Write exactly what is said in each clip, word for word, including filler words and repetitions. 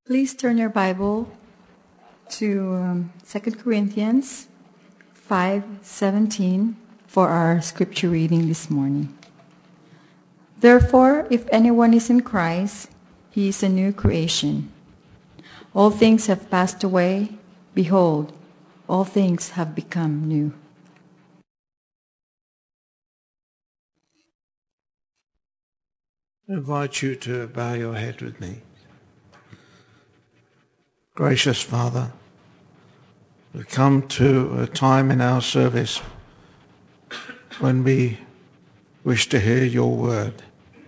Please turn your Bible to um, Second Corinthians five seventeen for our scripture reading this morning. Therefore, if anyone is in Christ, he is a new creation. All things have passed away. Behold, all things have become new. I invite you to bow your head with me. Gracious Father, we come to a time in our service when we wish to hear your word.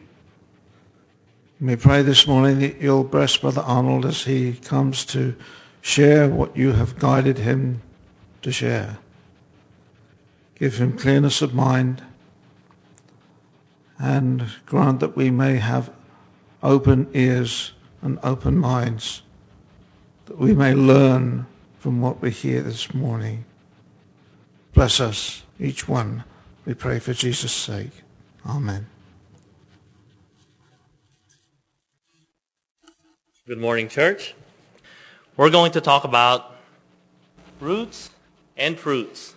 We pray this morning that you'll bless Brother Arnold as he comes to share what you have guided him to share. Give him clearness of mind and grant that we may have open ears and open minds, that we may learn from what we hear this morning. Bless us, each one, we pray for Jesus' sake. Amen. Good morning, church. We're going to talk about roots and fruits.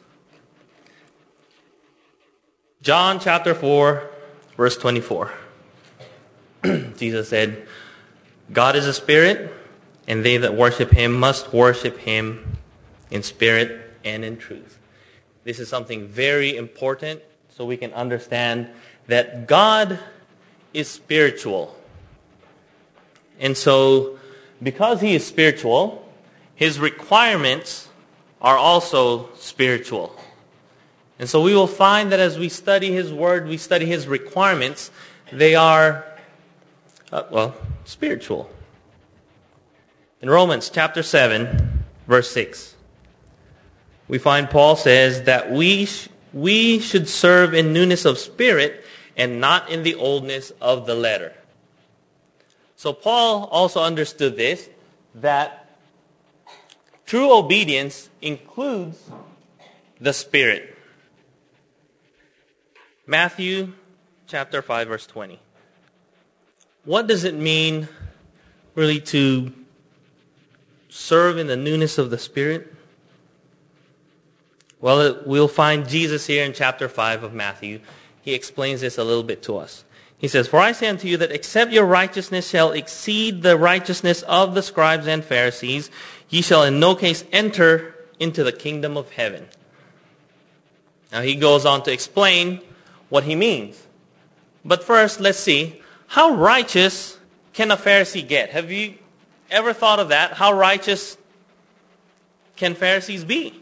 John chapter four, verse twenty-four. Jesus said, God is a spirit, and they that worship him must worship him in spirit and in truth. This is something very important so we can understand that God is spiritual. And so, because he is spiritual, his requirements are also spiritual. And so we will find that as we study his word, we study his requirements, they are, uh, well, spiritual. In Romans chapter seven, verse six, we find Paul says that we sh- we should serve in newness of spirit and not in the oldness of the letter. So Paul also understood this, that true obedience includes the spirit. Matthew chapter five, verse twenty. What does it mean really to serve in the newness of the Spirit? Well, it, we'll find Jesus here in chapter five of Matthew. He explains this a little bit to us. He says, For I say unto you that except your righteousness shall exceed the righteousness of the scribes and Pharisees, ye shall in no case enter into the kingdom of heaven. Now he goes on to explain what he means. But first, let's see, how righteous can a Pharisee get? Have you ever thought of that? How righteous can Pharisees be?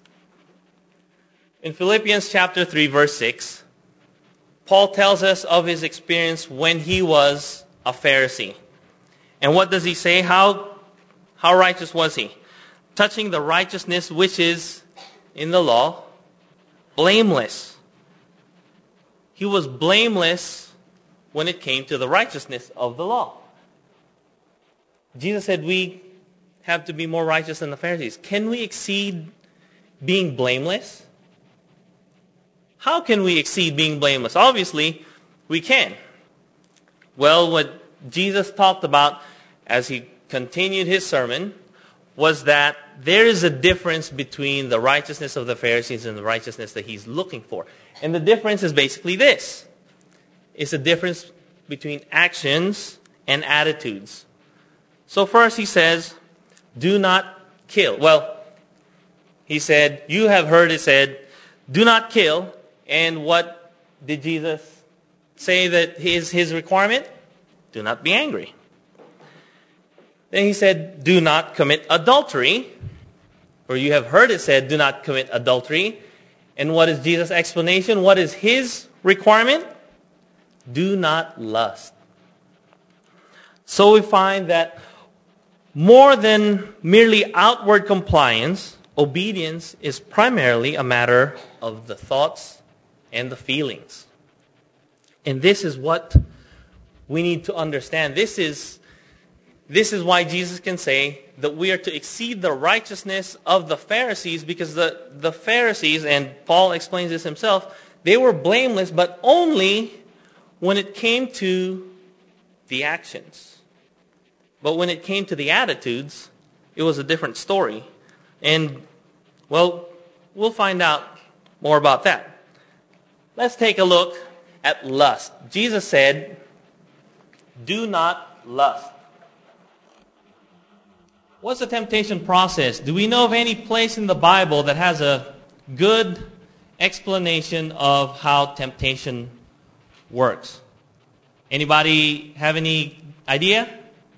In Philippians chapter three, verse six, Paul tells us of his experience when he was a Pharisee. And what does he say? How, how righteous was he? Touching the righteousness which is in the law, blameless. He was blameless when it came to the righteousness of the law. Jesus said we have to be more righteous than the Pharisees. Can we exceed being blameless? How can we exceed being blameless? Obviously, we can. Well, what Jesus talked about as he continued his sermon was that there is a difference between the righteousness of the Pharisees and the righteousness that he's looking for. And the difference is basically this. It's a difference between actions and attitudes. So first he says, do not kill. Well, he said, you have heard it said, do not kill. And what did Jesus say that is his requirement? Do not be angry. Then he said, do not commit adultery. Or you have heard it said, do not commit adultery. And what is Jesus' explanation? What is his requirement? Do not lust. So we find that more than merely outward compliance, obedience is primarily a matter of the thoughts and the feelings. And this is what we need to understand. This is, this is why Jesus can say that we are to exceed the righteousness of the Pharisees, because the, the Pharisees, and Paul explains this himself, they were blameless, but only when it came to the actions. But when it came to the attitudes, it was a different story. And, well, we'll find out more about that. Let's take a look at lust. Jesus said, do not lust. What's the temptation process? Do we know of any place in the Bible that has a good explanation of how temptation works? Anybody have any idea?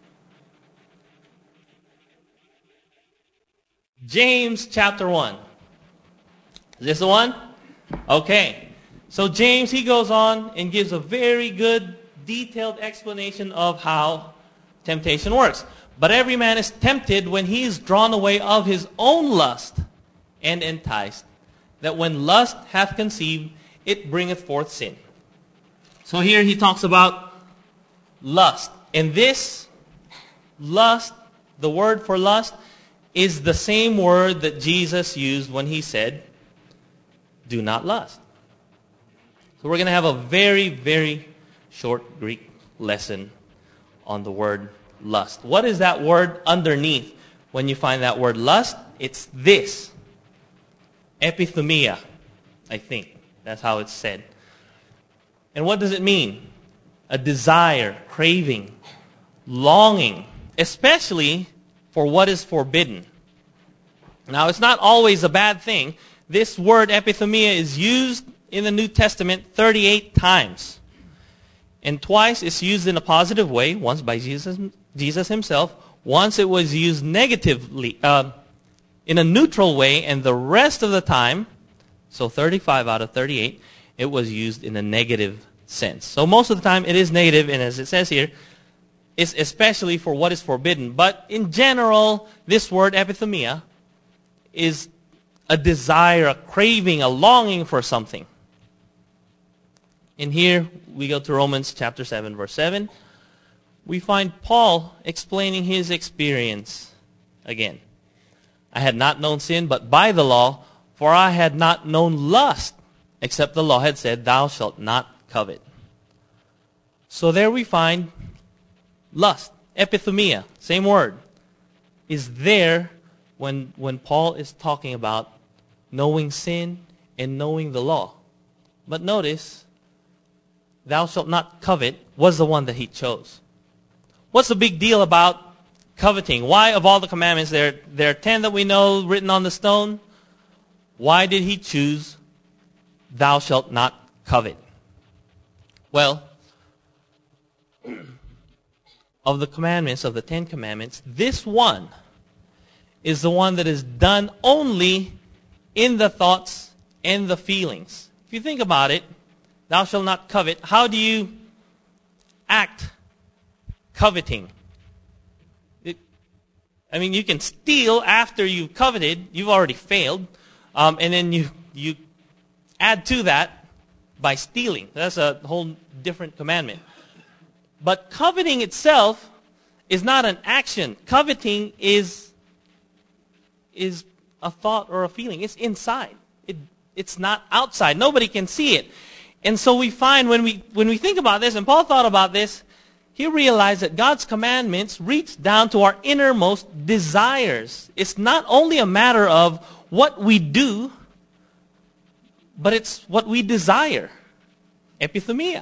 James chapter one. Is this the one? Okay. So James, he goes on and gives a very good, detailed explanation of how temptation works. But every man is tempted when he is drawn away of his own lust and enticed, that when lust hath conceived, it bringeth forth sin. So here he talks about lust. And this lust, the word for lust, is the same word that Jesus used when he said, do not lust. So we're going to have a very, very short Greek lesson on the word lust. What is that word underneath when you find that word lust? It's this. Epithumia, I think. That's how it's said. And what does it mean? A desire, craving, longing, especially for what is forbidden. Now, it's not always a bad thing. This word epithumia is used in the New Testament thirty-eight times. And twice it's used in a positive way, once by Jesus, Jesus himself. Once it was used negatively, uh, in a neutral way, and the rest of the time, so thirty-five out of thirty-eight, it was used in a negative sense. So most of the time it is negative, and as it says here, it's especially for what is forbidden. But in general, this word epithumia is a desire, a craving, a longing for something. And here we go to Romans chapter seven, verse seven. We find Paul explaining his experience again. I had not known sin but by the law, for I had not known lust, except the law had said, thou shalt not covet. So there we find lust, epithumia, same word, is there when, when Paul is talking about knowing sin and knowing the law. But notice, thou shalt not covet was the one that he chose. What's the big deal about coveting? Why, of all the commandments, there, there are ten that we know written on the stone. Why did he choose, thou shalt not covet? Well, of the commandments, of the Ten Commandments, this one is the one that is done only in the thoughts and the feelings. If you think about it, thou shalt not covet, how do you act coveting? It, I mean, you can steal after you've coveted, you've already failed, um, and then you, you add to that by stealing. That's a whole different commandment. But coveting itself is not an action. Coveting is, is a thought or a feeling. It's inside. It, it's not outside. Nobody can see it. And so we find when we, when we think about this, and Paul thought about this, he realized that God's commandments reach down to our innermost desires. It's not only a matter of what we do, but it's what we desire. Epithumia.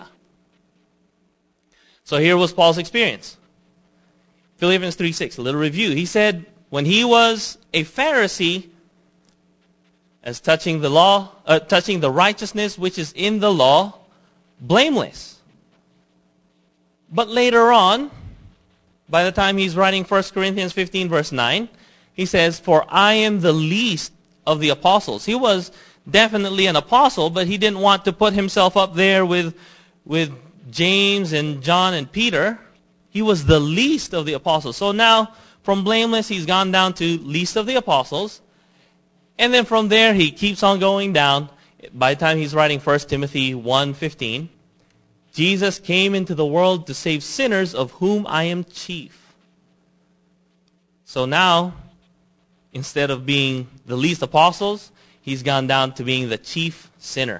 So here was Paul's experience. Philippians three six, a little review. He said, when he was a Pharisee, as touching the law, uh, touching the righteousness which is in the law, blameless. But later on, by the time he's writing First Corinthians fifteen, verse nine, he says, for I am the least of the apostles. He was definitely an apostle, but he didn't want to put himself up there with, with James and John and Peter. He was the least of the apostles. So now, from blameless, he's gone down to least of the apostles. And then from there, he keeps on going down. By the time he's writing First Timothy one fifteen, Jesus came into the world to save sinners, of whom I am chief. So now, instead of being the least apostles, he's gone down to being the chief sinner.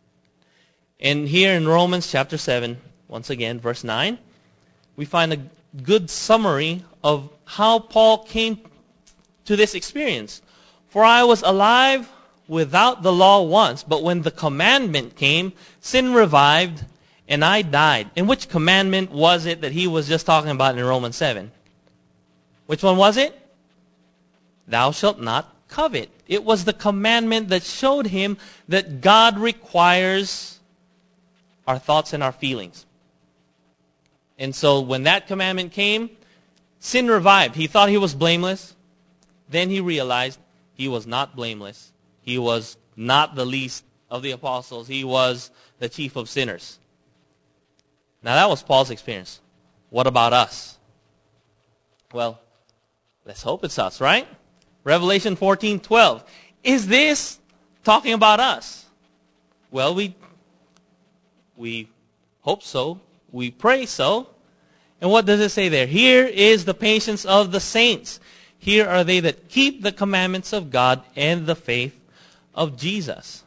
And here in Romans chapter seven, once again, verse nine, we find a good summary of how Paul came to this experience. For I was alive without the law once, but when the commandment came, sin revived, and I died. And which commandment was it that he was just talking about in Romans seven? Which one was it? Thou shalt not covet. It was the commandment that showed him that God requires our thoughts and our feelings. And so when that commandment came, sin revived. He thought he was blameless. Then he realized he was not blameless. He was not the least of the apostles. He was the chief of sinners. Now that was Paul's experience. What about us? Well, let's hope it's us, right? Revelation fourteen twelve. Is this talking about us? Well, we we hope so. We pray so. And what does it say there? Here is the patience of the saints. Here are they that keep the commandments of God and the faith of Jesus.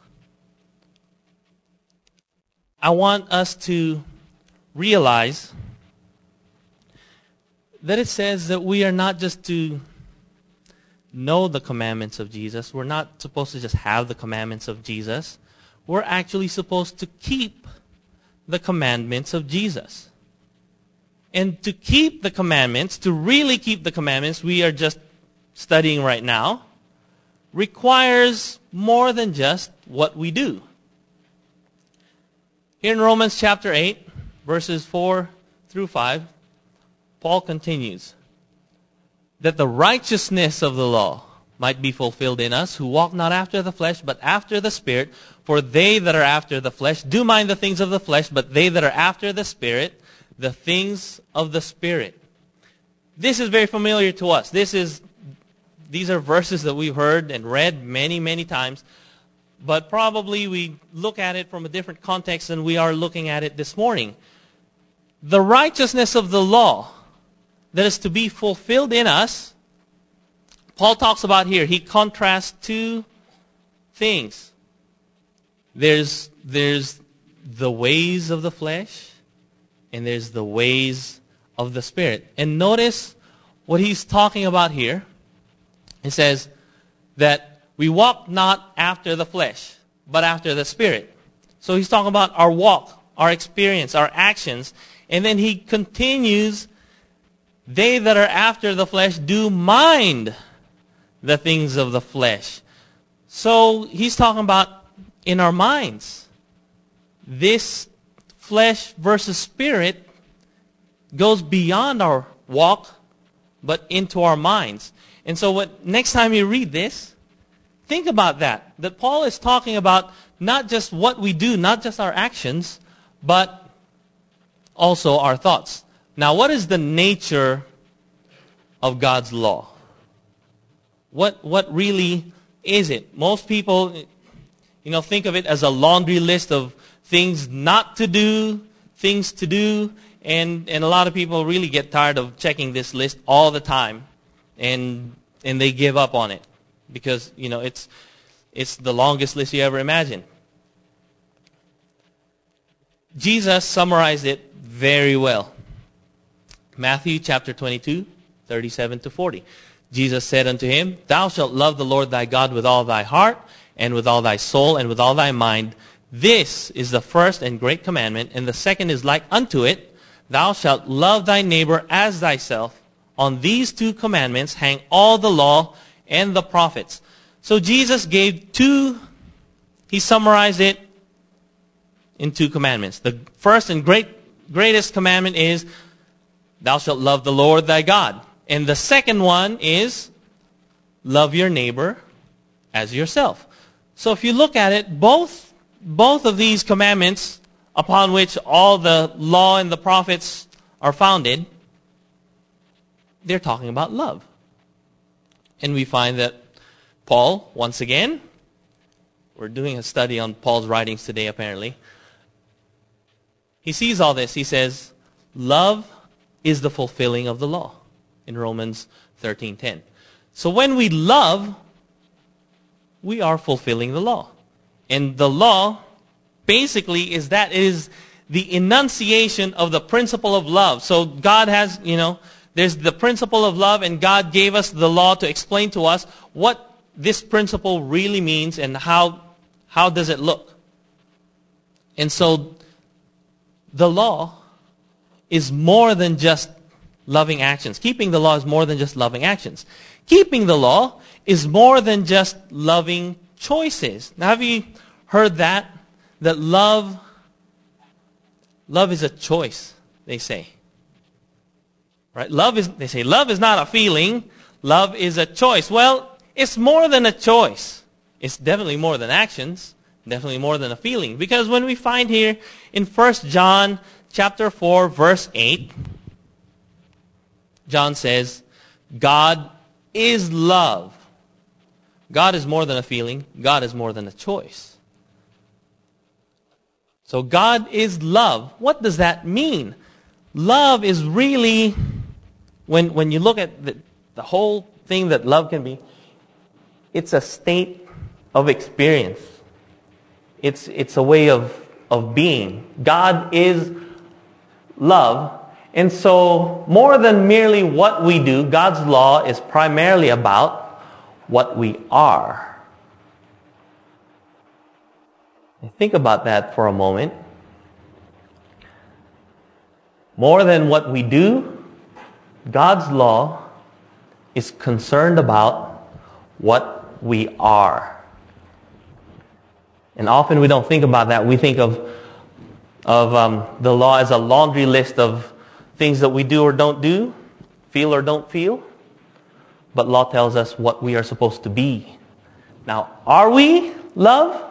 I want us to realize that it says that we are not just to know the commandments of Jesus. We're not supposed to just have the commandments of Jesus. We're actually supposed to keep the commandments of Jesus. And to keep the commandments, to really keep the commandments we are just studying right now, requires more than just what we do. Here in Romans chapter eight, verses four through five, Paul continues, that the righteousness of the law might be fulfilled in us, who walk not after the flesh, but after the Spirit. For they that are after the flesh do mind the things of the flesh, but they that are after the Spirit, the things of the Spirit. This is very familiar to us. This is, these are verses that we've heard and read many, many times, but probably we look at it from a different context than we are looking at it this morning. The righteousness of the law that is to be fulfilled in us, Paul talks about here. He contrasts two things. There's, there's the ways of the flesh, and there's the ways of the Spirit. And notice what he's talking about here. He says that we walk not after the flesh, but after the Spirit. So he's talking about our walk, our experience, our actions. And then he continues, they that are after the flesh do mind the things of the flesh. So he's talking about in our minds. This flesh versus spirit goes beyond our walk, but into our minds. And so what, next time you read this, think about that. That Paul is talking about not just what we do, not just our actions, but also our thoughts. Now, what is the nature of God's law? What what really is it? Most people, you know, think of it as a laundry list of things not to do, things to do, and, and a lot of people really get tired of checking this list all the time, and and they give up on it because, you know, it's it's the longest list you ever imagined. Jesus summarized it very well. Matthew chapter twenty-two, thirty-seven to forty. Jesus said unto him, Thou shalt love the Lord thy God with all thy heart, and with all thy soul, and with all thy mind. This is the first and great commandment, and the second is like unto it. Thou shalt love thy neighbor as thyself. On these two commandments hang all the law and the prophets. So Jesus gave two, he summarized it in two commandments. The first and great greatest commandment is, Thou shalt love the Lord thy God. And the second one is, love your neighbor as yourself. So if you look at it, both, both of these commandments upon which all the law and the prophets are founded, they're talking about love. And we find that Paul, once again, we're doing a study on Paul's writings today apparently, he sees all this. He says, love is the fulfilling of the law in Romans thirteen ten. So when we love, we are fulfilling the law. And the law basically is that it is the enunciation of the principle of love. So God has, you know, there's the principle of love, and God gave us the law to explain to us what this principle really means and how, how does it look. And so the law is more than just loving actions. Keeping the law is more than just loving actions. Keeping the law is more than just loving choices. Now, have you heard that? That love, love is a choice, they say. Right? Love is, they say, love is not a feeling. Love is a choice. Well, it's more than a choice. It's definitely more than actions. Definitely more than a feeling. Because when we find here in First John chapter four, verse eight, John says, God is love. God is more than a feeling. God is more than a choice. So God is love. What does that mean? Love is really, when, when you look at the, the whole thing that love can be, it's a state of experience. It's, it's a way of, of being. God is love. And so, more than merely what we do, God's law is primarily about what we are. And think about that for a moment. More than what we do, God's law is concerned about what we are. And often we don't think about that. We think of, of um, the law as a laundry list of things that we do or don't do, feel or don't feel. But law tells us what we are supposed to be. Now, are we love?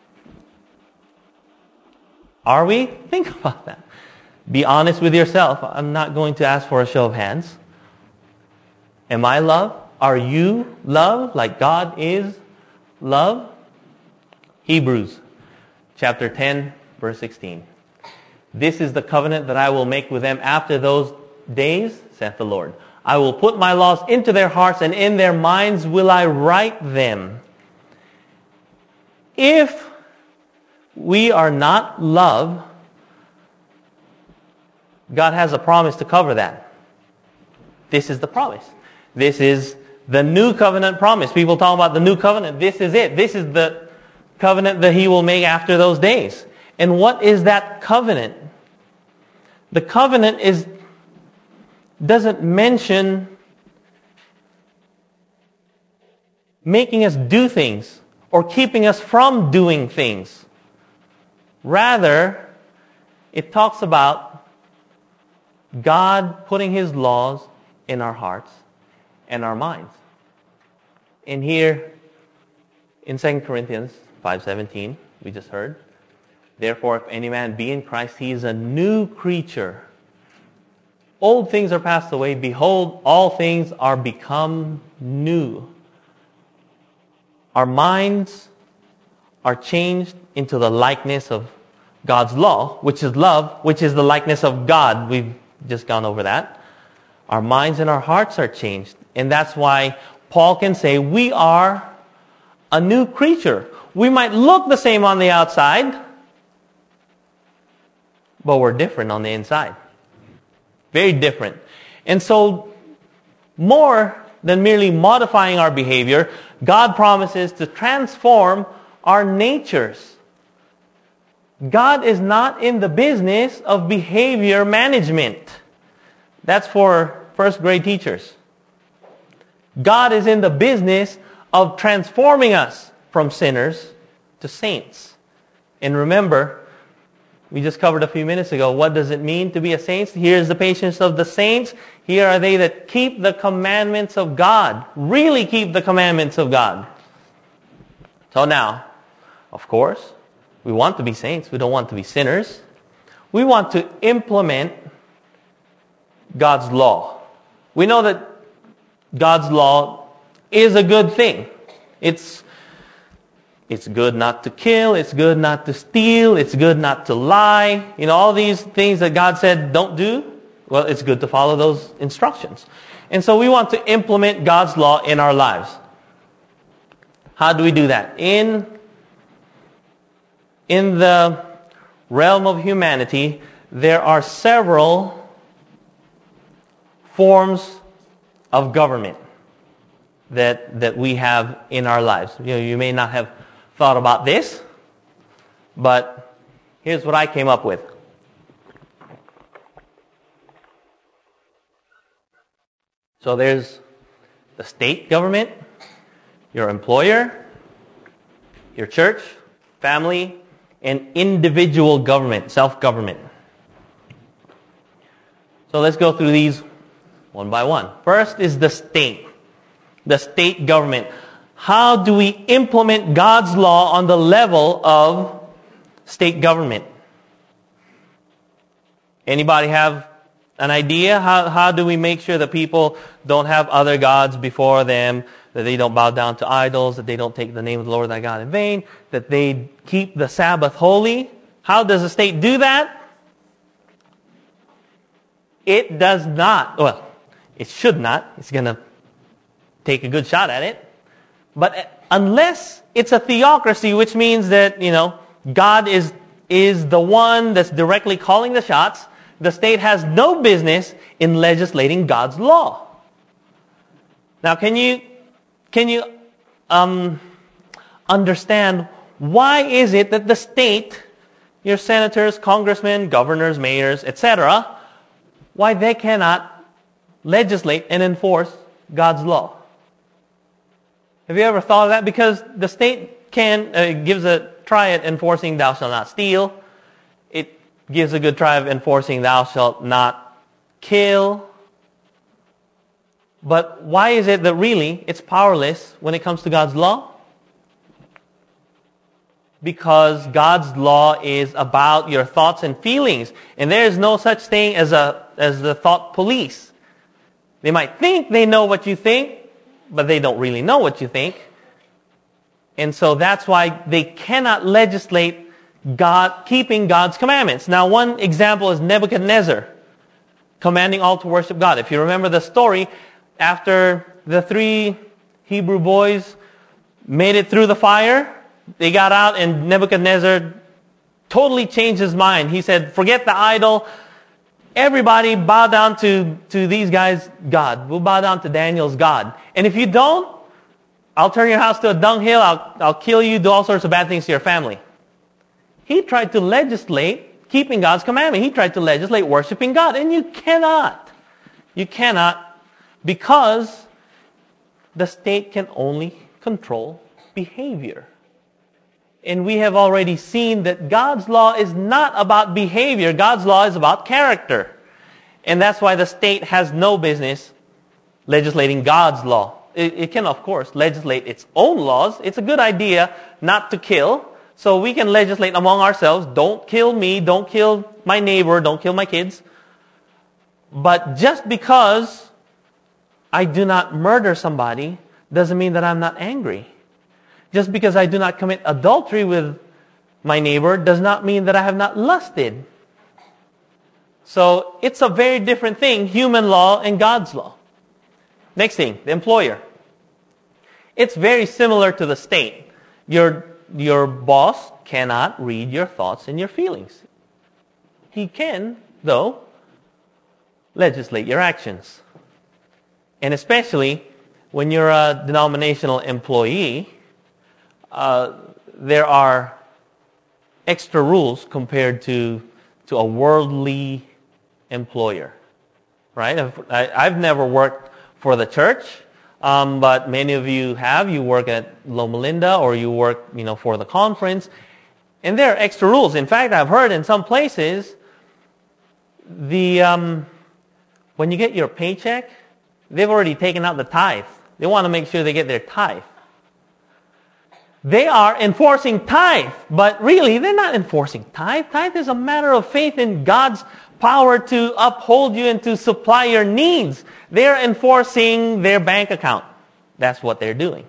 Are we? Think about that. Be honest with yourself. I'm not going to ask for a show of hands. Am I love? Are you love like God is love? Hebrews chapter ten, verse sixteen. This is the covenant that I will make with them after those days, saith the Lord. I will put my laws into their hearts, and in their minds will I write them. If we are not love, God has a promise to cover that. This is the promise. This is the new covenant promise. People talk about the new covenant. This is it. This is the covenant that He will make after those days. And what is that covenant? The covenant is doesn't mention making us do things or keeping us from doing things. Rather, it talks about God putting His laws in our hearts and our minds. And here in Second Corinthians five seventeen, we just heard, therefore, if any man be in Christ, he is a new creature. Old things are passed away. Behold, all things are become new. Our minds are changed into the likeness of God's law, which is love, which is the likeness of God. We've just gone over that. Our minds and our hearts are changed. And that's why Paul can say we are a new creature. We might look the same on the outside, but we're different on the inside. Very different. And so, more than merely modifying our behavior, God promises to transform our natures. God is not in the business of behavior management. That's for first grade teachers. God is in the business of transforming us from sinners to saints. And remember, we just covered a few minutes ago, what does it mean to be a saint? Here is the patience of the saints. Here are they that keep the commandments of God. Really keep the commandments of God. So now, of course, we want to be saints. We don't want to be sinners. We want to implement God's law. We know that God's law is a good thing. It's It's good not to kill. It's good not to steal. It's good not to lie. You know, all these things that God said don't do. Well, it's good to follow those instructions. And so we want to implement God's law in our lives. How do we do that? In, in the realm of humanity, there are several forms of government that that we have in our lives. You know, you may not have thought about this, but here's what I came up with. So there's the state government, your employer, your church, family, and individual government, self-government. So let's go through these one by one. First is the state, the state government. How do we implement God's law on the level of state government? Anybody have an idea? How, how do we make sure that people don't have other gods before them, that they don't bow down to idols, that they don't take the name of the Lord thy God in vain, that they keep the Sabbath holy? How does the state do that? It does not. Well, it should not. It's going to take a good shot at it. But unless it's a theocracy, which means that, you know, God is is the one that's directly calling the shots, the state has no business in legislating God's law. Now, can you can you um, understand why is it that the state, your senators, congressmen, governors, mayors, et cetera, why they cannot legislate and enforce God's law? Have you ever thought of that? Because the state can uh, gives a try at enforcing thou shalt not steal. It gives a good try of enforcing thou shalt not kill. But why is it that really it's powerless when it comes to God's law? Because God's law is about your thoughts and feelings. And there is no such thing as a as the thought police. They might think they know what you think, but they don't really know what you think. And so that's why they cannot legislate God, keeping God's commandments. Now, one example is Nebuchadnezzar commanding all to worship God. If you remember the story, after the three Hebrew boys made it through the fire, they got out and Nebuchadnezzar totally changed his mind. He said, forget the idol. Everybody bow down to, to these guys' God. We'll bow down to Daniel's God. And if you don't, I'll turn your house to a dunghill. I'll, I'll kill you, do all sorts of bad things to your family. He tried to legislate keeping God's commandment. He tried to legislate worshiping God. And you cannot. You cannot, because the state can only control behavior. And we have already seen that God's law is not about behavior. God's law is about character. And that's why the state has no business legislating God's law. It, it can, of course, legislate its own laws. It's a good idea not to kill. So we can legislate among ourselves, don't kill me, don't kill my neighbor, don't kill my kids. But just because I do not murder somebody doesn't mean that I'm not angry. Just because I do not commit adultery with my neighbor does not mean that I have not lusted. So it's a very different thing, human law and God's law. Next thing, the employer. It's very similar to the state. Your, your boss cannot read your thoughts and your feelings. He can, though, legislate your actions. And especially when you're a denominational employee, Uh, there are extra rules compared to to a worldly employer, right? I've, I, I've never worked for the church, um, but many of you have. You work at Loma Linda, or you work, you know, for the conference, and there are extra rules. In fact, I've heard in some places, the um, when you get your paycheck, they've already taken out the tithe. They want to make sure they get their tithe. They are enforcing tithe, but really they're not enforcing tithe. Tithe is a matter of faith in God's power to uphold you and to supply your needs. They're enforcing their bank account. That's what they're doing.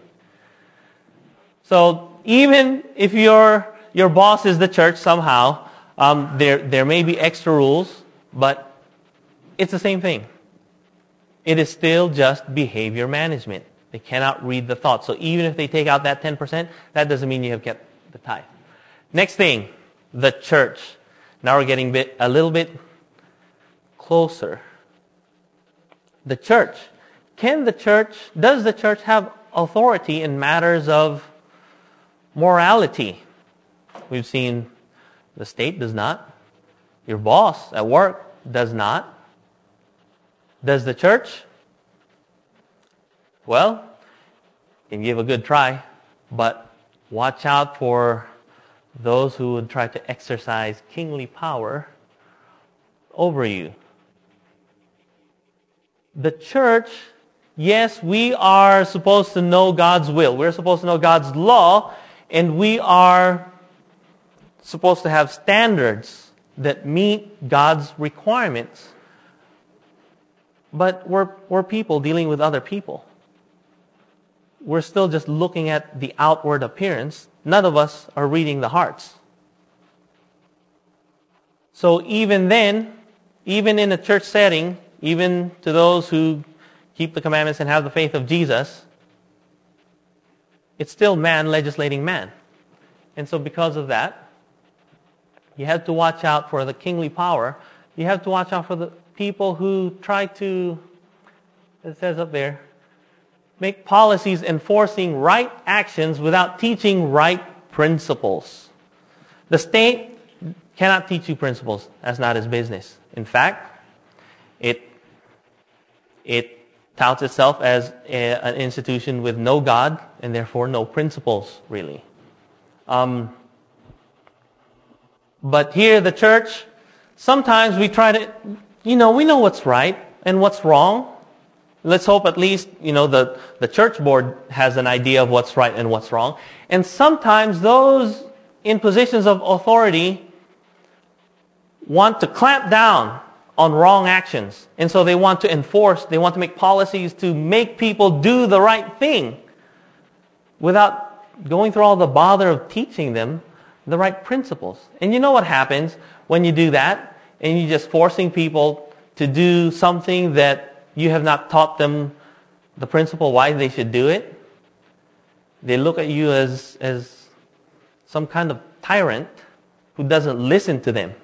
So even if your your boss is the church somehow, um, there there may be extra rules, but it's the same thing. It is still just behavior management. They cannot read the thoughts. So even if they take out that ten percent, that doesn't mean you have kept the tithe. Next thing, the church. Now we're getting bit, a little bit closer. The church. Can the church, does the church have authority in matters of morality? We've seen the state does not. Your boss at work does not. Does the church? Well, you can give a good try, but watch out for those who would try to exercise kingly power over you. The church, yes, we are supposed to know God's will. We're supposed to know God's law, and we are supposed to have standards that meet God's requirements. But we're, we're people dealing with other people. We're still just looking at the outward appearance. None of us are reading the hearts. So even then, even in a church setting, even to those who keep the commandments and have the faith of Jesus, it's still man legislating man. And so because of that, you have to watch out for the kingly power. You have to watch out for the people who try to, it says up there, make policies enforcing right actions without teaching right principles. The state cannot teach you principles. That's not its business. In fact, it it touts itself as a, an institution with no God and therefore no principles, really. Um, but here, the church, sometimes we try to, you know, we know what's right and what's wrong. Let's hope at least, you know, the, the church board has an idea of what's right and what's wrong. And sometimes those in positions of authority want to clamp down on wrong actions. And so they want to enforce, they want to make policies to make people do the right thing without going through all the bother of teaching them the right principles. And you know what happens when you do that and you're just forcing people to do something that you have not taught them the principle why they should do it? They look at you as, as some kind of tyrant who doesn't listen to them.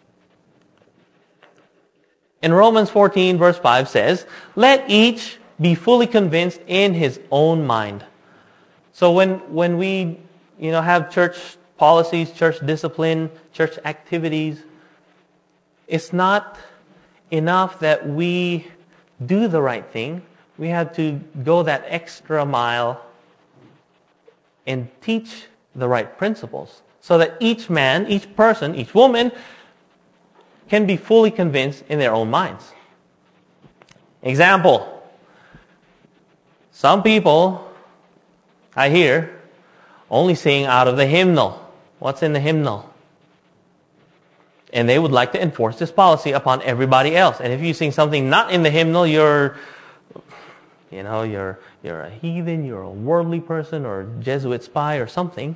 In Romans fourteen verse five says, let each be fully convinced in his own mind. So when, when we, you know, have church policies, church discipline, church activities, it's not enough that we do the right thing. We have to go that extra mile and teach the right principles so that each man, each person, each woman can be fully convinced in their own minds. Example. Some people, I hear, only sing out of the hymnal. What's in the hymnal? And they would like to enforce this policy upon everybody else. And if you sing something not in the hymnal, you're, you know, you're you're a heathen, you're a worldly person, or a Jesuit spy, or something.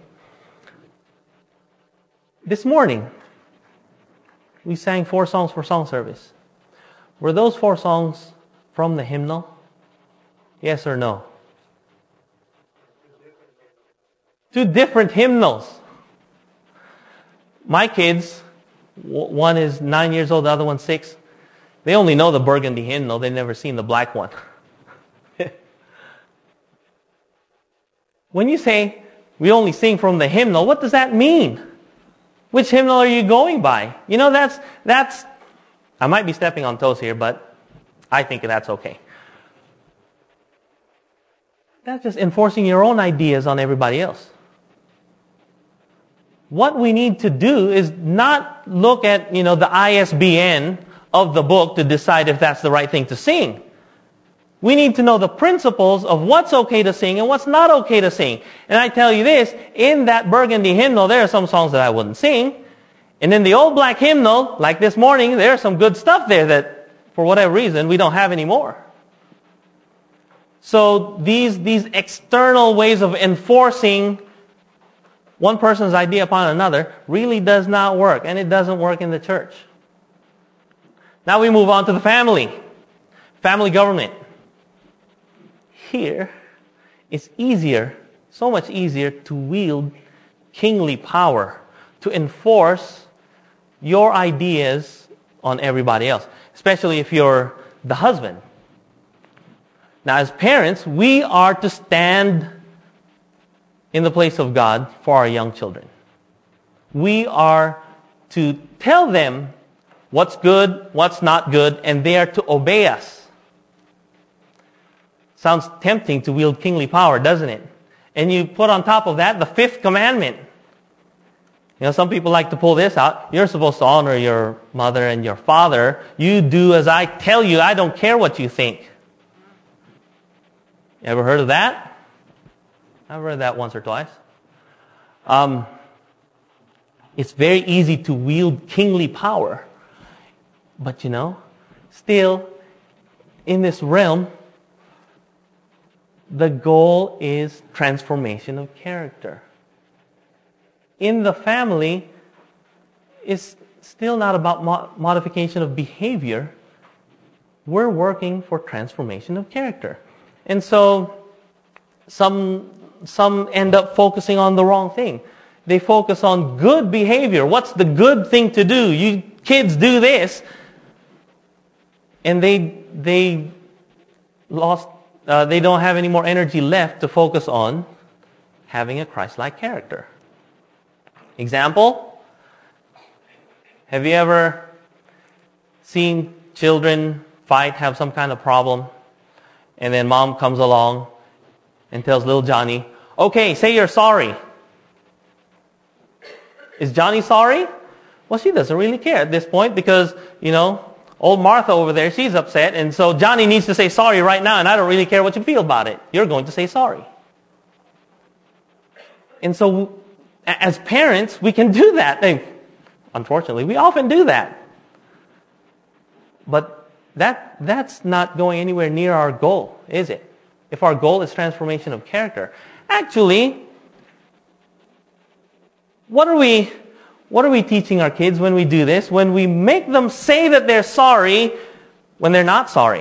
This morning, we sang four songs for song service. Were those four songs from the hymnal? Yes or no? Two different hymnals. My kids, one is nine years old, the other one's six. They only know the burgundy hymnal. They've never seen the black one. When you say, we only sing from the hymnal, what does that mean? Which hymnal are you going by? You know, that's, that's, I might be stepping on toes here, but I think that's okay. That's just enforcing your own ideas on everybody else. What we need to do is not look at, you know, the I S B N of the book to decide if that's the right thing to sing. We need to know the principles of what's okay to sing and what's not okay to sing. And I tell you this, in that burgundy hymnal, there are some songs that I wouldn't sing. And in the old black hymnal, like this morning, there's some good stuff there that, for whatever reason, we don't have anymore. So these, these external ways of enforcing one person's idea upon another really does not work, and it doesn't work in the church. Now we move on to the family. Family government. Here, it's easier, so much easier to wield kingly power, to enforce your ideas on everybody else, especially if you're the husband. Now, as parents, we are to stand in the place of God for our young children. We are to tell them what's good, what's not good, and they are to obey us. Sounds tempting to wield kingly power, doesn't it? And you put on top of that the fifth commandment. You know, some people like to pull this out. You're supposed to honor your mother and your father. You do as I tell you. I don't care what you think. You ever heard of that? I've read that once or twice. Um, it's very easy to wield kingly power. But you know, still, in this realm, the goal is transformation of character. In the family, it's still not about mo- modification of behavior. We're working for transformation of character. And so, some some end up focusing on the wrong thing. They focus on good behavior. What's the good thing to do? You kids do this. And they they lost uh, they don't have any more energy left to focus on having a Christ-like character. Example, have you ever seen children fight, have some kind of problem, and then mom comes along and tells little Johnny, okay, say you're sorry. Is Johnny sorry? Well, she doesn't really care at this point because, you know, old Martha over there, she's upset, and so Johnny needs to say sorry right now, and I don't really care what you feel about it. You're going to say sorry. And so, as parents, we can do that. And unfortunately, we often do that. But that that's not going anywhere near our goal, is it? If our goal is transformation of character. Actually, what are we what are we teaching our kids when we do this? When we make them say that they're sorry when they're not sorry.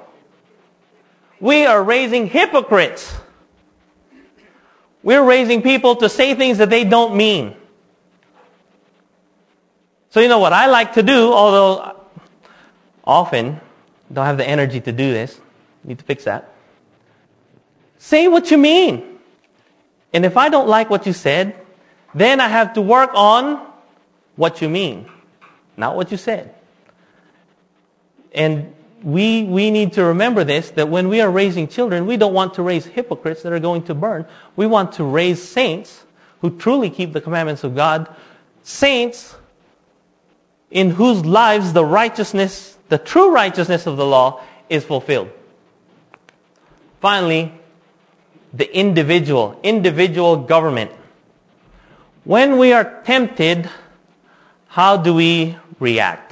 We are raising hypocrites. We're raising people to say things that they don't mean. So you know what I like to do, although often don't have the energy to do this. Need to fix that. Say what you mean. And if I don't like what you said, then I have to work on what you mean, not what you said. And we we need to remember this, that when we are raising children, we don't want to raise hypocrites that are going to burn. We want to raise saints who truly keep the commandments of God, saints in whose lives the righteousness, the true righteousness of the law is fulfilled. Finally, the individual, individual government. When we are tempted, how do we react?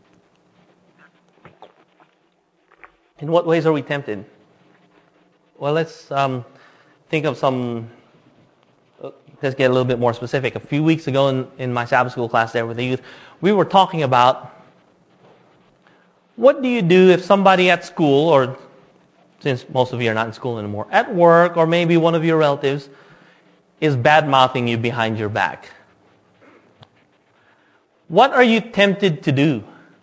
In what ways are we tempted? Well, let's um, think of some, uh, let's get a little bit more specific. A few weeks ago in, in my Sabbath school class there with the youth, we were talking about what do you do if somebody at school, or since most of you are not in school anymore, at work, or maybe one of your relatives is bad-mouthing you behind your back. What are you tempted to do?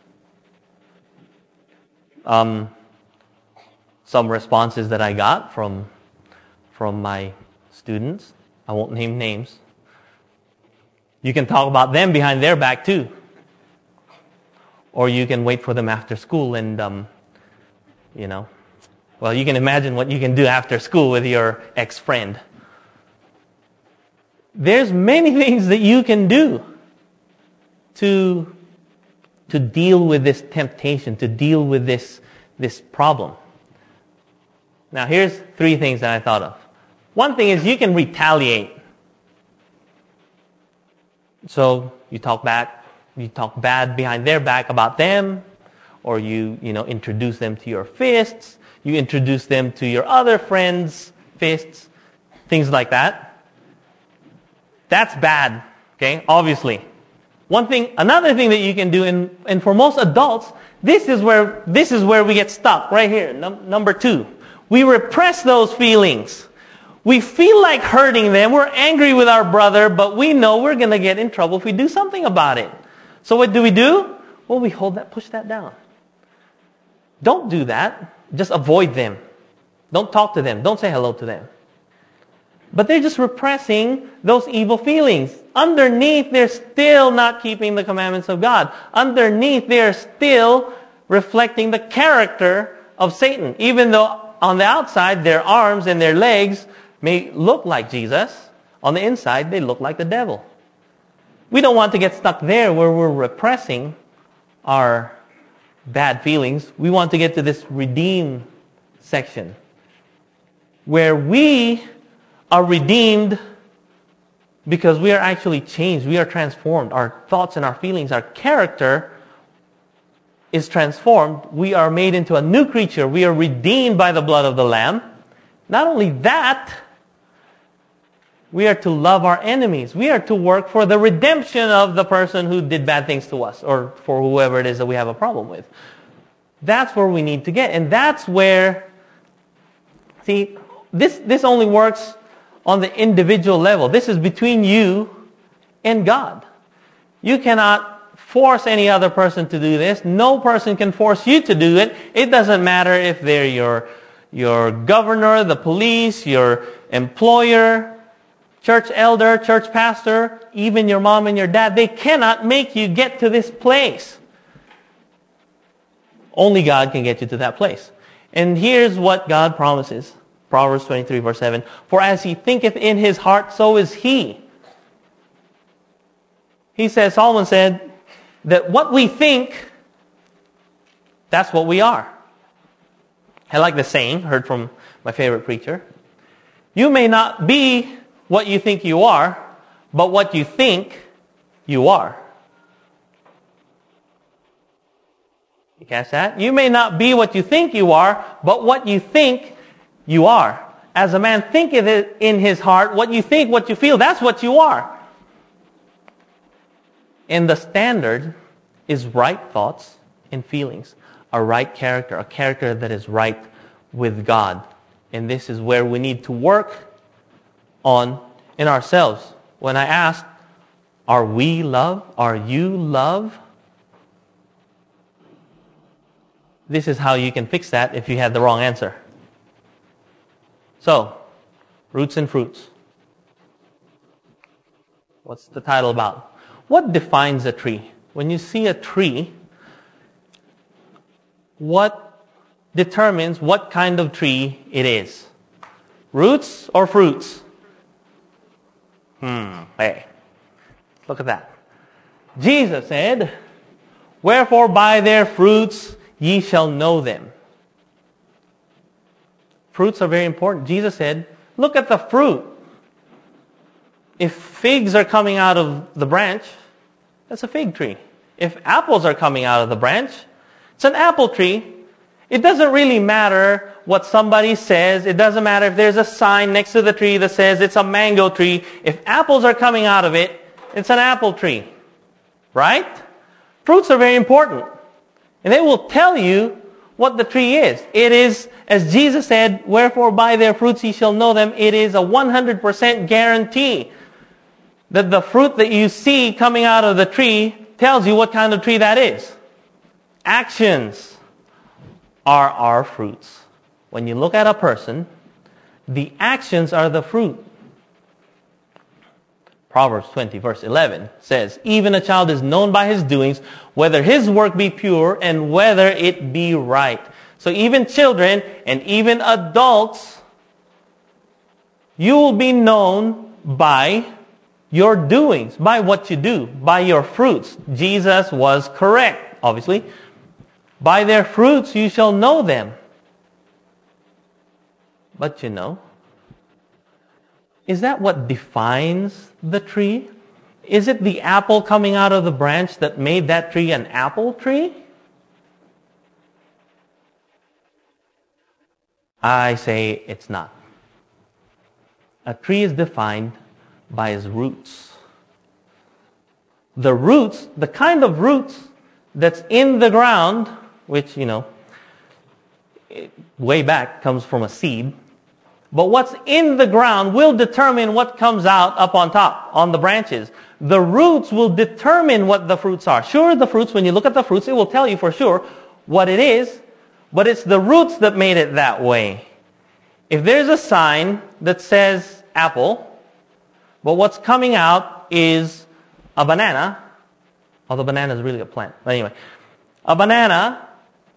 Um, some responses that I got from from my students, I won't name names. You can talk about them behind their back too. Or you can wait for them after school and, um, you know, well, you can imagine what you can do after school with your ex-friend. There's many things that you can do to, to deal with this temptation, to deal with this, this problem. Now, here's three things that I thought of. One thing is you can retaliate. So you talk back, you talk bad behind their back about them, or you, you know, introduce them to your fists, you introduce them to your other friends' fists, things like that. That's bad, okay, obviously. One thing, another thing that you can do, and, and for most adults, this is where this is where we get stuck, right here, num- number two. We repress those feelings. We feel like hurting them. We're angry with our brother, but we know we're going to get in trouble if we do something about it. So what do we do? Well, we hold that, push that down. Don't do that. Just avoid them. Don't talk to them. Don't say hello to them. But they're just repressing those evil feelings. Underneath, they're still not keeping the commandments of God. Underneath, they're still reflecting the character of Satan. Even though on the outside, their arms and their legs may look like Jesus, on the inside, they look like the devil. We don't want to get stuck there where we're repressing our bad feelings. We want to get to this redeemed section where we are redeemed because we are actually changed. We are transformed. Our thoughts and our feelings, our character is transformed. We are made into a new creature. We are redeemed by the blood of the Lamb. Not only that, we are to love our enemies. We are to work for the redemption of the person who did bad things to us, or for whoever it is that we have a problem with. That's where we need to get. And that's where, see, this, this only works on the individual level. This is between you and God. You cannot force any other person to do this. No person can force you to do it. It doesn't matter if they're your, your governor, the police, your employer, church elder, church pastor, even your mom and your dad. They cannot make you get to this place. Only God can get you to that place. And here's what God promises. Proverbs twenty-three, verse seven. For as he thinketh in his heart, so is he. He says, Solomon said, that what we think, that's what we are. I like the saying, heard from my favorite preacher. You may not be what you think you are, but what you think you are. You catch that? You may not be what you think you are, but what you think you are. As a man thinketh it in his heart, what you think, what you feel, that's what you are. And the standard is right thoughts and feelings, a right character, a character that is right with God. And this is where we need to work on in ourselves. When I asked, are we love? Are you love? This is how you can fix that if you had the wrong answer. So, roots and fruits. What's the title about? What defines a tree? When you see a tree, what determines what kind of tree it is? Roots or fruits? Hmm, hey, look at that. Jesus said, wherefore by their fruits ye shall know them. Fruits are very important. Jesus said, look at the fruit. If figs are coming out of the branch, that's a fig tree. If apples are coming out of the branch, it's an apple tree. It doesn't really matter what somebody says. It doesn't matter if there's a sign next to the tree that says it's a mango tree. If apples are coming out of it, it's an apple tree. Right? Fruits are very important. And they will tell you what the tree is. It is, as Jesus said, wherefore by their fruits ye shall know them. It is a one hundred percent guarantee that the fruit that you see coming out of the tree tells you what kind of tree that is. Actions are our fruits. When you look at a person, the actions are the fruit. Proverbs twenty, verse eleven says, even a child is known by his doings, whether his work be pure and whether it be right. So even children and even adults, you will be known by your doings, by what you do, by your fruits. Jesus was correct, obviously. By their fruits you shall know them. But you know, is that what defines the tree? Is it the apple coming out of the branch that made that tree an apple tree? I say it's not. A tree is defined by its roots. The roots, the kind of roots that's in the ground, which, you know, way back comes from a seed. But what's in the ground will determine what comes out up on top, on the branches. The roots will determine what the fruits are. Sure, the fruits, when you look at the fruits, it will tell you for sure what it is, but it's the roots that made it that way. If there's a sign that says apple, but what's coming out is a banana, although banana is really a plant. But anyway, a banana,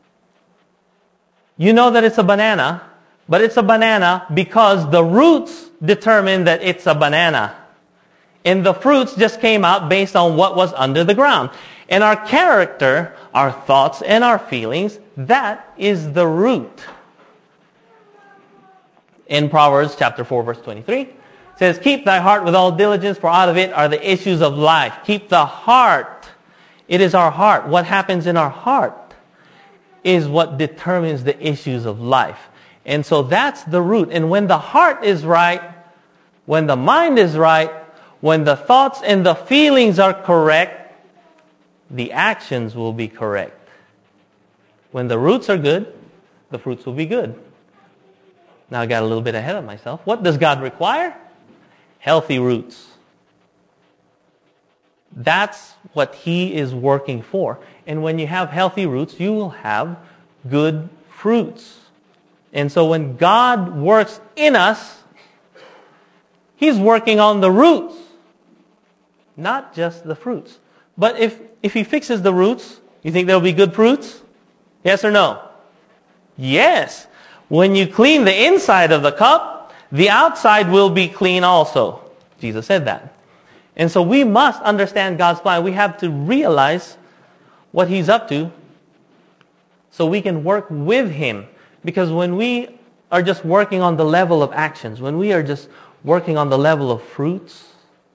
you know that it's a banana, but it's a banana because the roots determine that it's a banana. And the fruits just came out based on what was under the ground. And our character, our thoughts, and our feelings, that is the root. In Proverbs chapter four, verse twenty-three, it says, keep thy heart with all diligence, for out of it are the issues of life. Keep the heart. It is our heart. What happens in our heart is what determines the issues of life. And so that's the root. And when the heart is right, when the mind is right, when the thoughts and the feelings are correct, the actions will be correct. When the roots are good, the fruits will be good. Now I got a little bit ahead of myself. What does God require? Healthy roots. That's what He is working for. And when you have healthy roots, you will have good fruits. And so when God works in us, He's working on the roots, not just the fruits. But if, if He fixes the roots, you think there will be good fruits? Yes or no? Yes. When you clean the inside of the cup, the outside will be clean also. Jesus said that. And so we must understand God's plan. We have to realize what He's up to so we can work with Him. Because when we are just working on the level of actions, when we are just working on the level of fruits,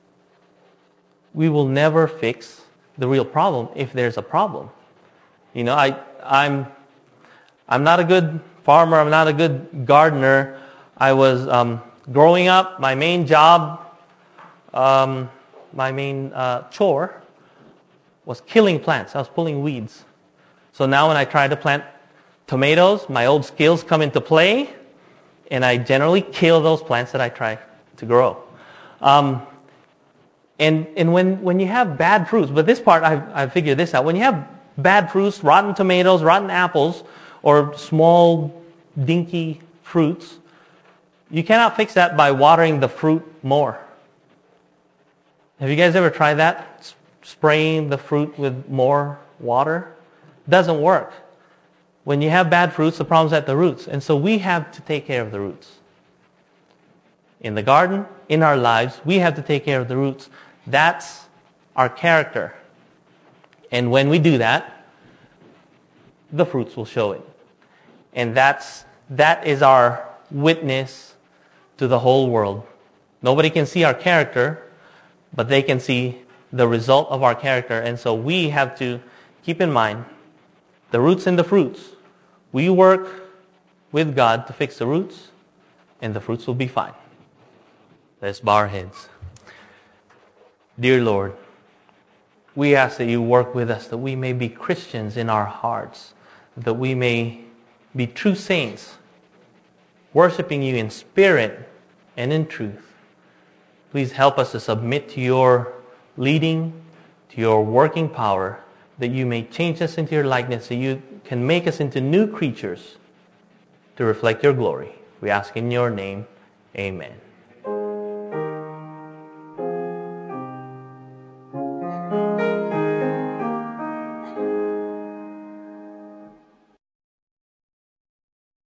we will never fix the real problem if there's a problem. You know, I, I'm, I'm not a good farmer. I'm not a good gardener. I was um, growing up. My main job, um, my main uh, chore, was killing plants. I was pulling weeds. So now when I try to plant tomatoes, my old skills come into play, and I generally kill those plants that I try to grow. Um, and and when, when you have bad fruits, but this part I've, I've figured this out. When you have bad fruits, rotten tomatoes, rotten apples, or small, dinky fruits, you cannot fix that by watering the fruit more. Have you guys ever tried that? S- spraying the fruit with more water? Doesn't work. When you have bad fruits, the problem's at the roots. And so we have to take care of the roots. In the garden, in our lives, we have to take care of the roots. That's our character. And when we do that, the fruits will show it. And that's that is our witness to the whole world. Nobody can see our character, but they can see the result of our character. And so we have to keep in mind the roots and the fruits. We work with God to fix the roots, and the fruits will be fine. Let's bow our heads. Dear Lord, we ask that you work with us, that we may be Christians in our hearts, that we may be true saints, worshiping you in spirit and in truth. Please help us to submit to your leading, to your working power, that you may change us into your likeness, so you can make us into new creatures to reflect your glory. We ask in your name, amen.